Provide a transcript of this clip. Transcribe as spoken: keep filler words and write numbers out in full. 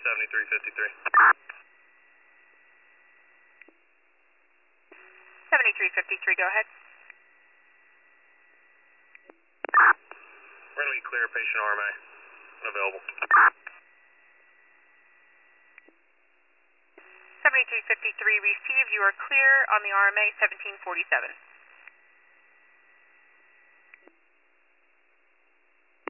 seventy-three fifty-three. seventy-three fifty-three, go ahead. We're going to be clear, patient R M A. Available. seventy-three fifty-three received. You are clear on the R M A seventeen forty-seven.